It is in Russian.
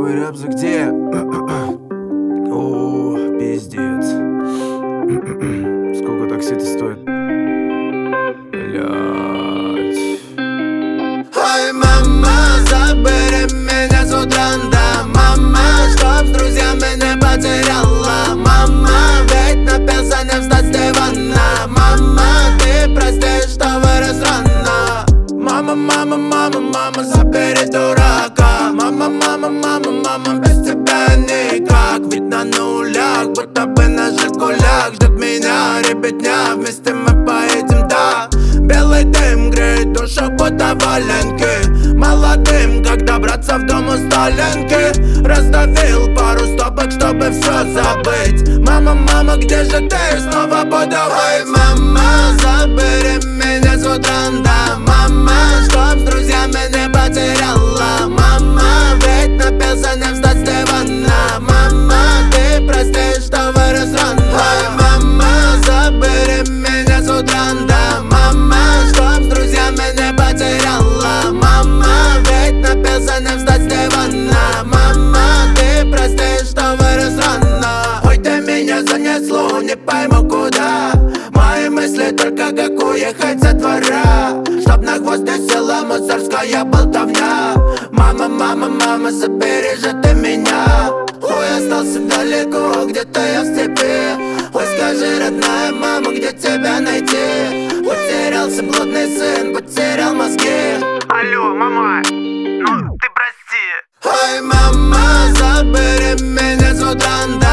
Новый рэп за где? О, пиздец. Сколько такси-то стоит? Блять. Ой, мама, забери меня с утра, да, мама, чтоб с друзьями не потеряла. Мама, ведь напился не встать с дивана. Мама, ты прости, что вырос рано. Мама, мама, мама, мама, забери дурака. Мама, мама, мама, мама, без тебя никак. Ведь на нулях, будто бы на Жигулях ждет меня ребятня, вместе мы поедем, да. Белый дым греет душу, будто валенки. Молодым, как добраться в дом у Сталинки. Раздавил пару стопок, чтобы все забыть. Мама, мама, где же ты? Снова буду. Ой, мама, забери меня с утра, да, мама, чтоб с друзьями не потеряла. Мама, ведь напился не встать с дивана. Мама, ты прости, что вырос рано. Ой, мама, забери меня с утра, да, мама, чтоб с друзьями не потеряла. Мама, ведь напился не встать с дивана. Мама, ты прости, что вырос рано. Ой, ты меня занесло, не пойму куда. Мои мысли только как уехать со двора, чтоб на хвост не села мусорская болтовня. Мама, мама, мама, забери же ты меня. Ой, остался далеко, где-то я в степи. Ой, скажи, родная мама, где тебя найти? Потерялся блудный сын, потерял мозги. Алло, мама, ну ты прости. Ой, мама, забери меня с утра, да.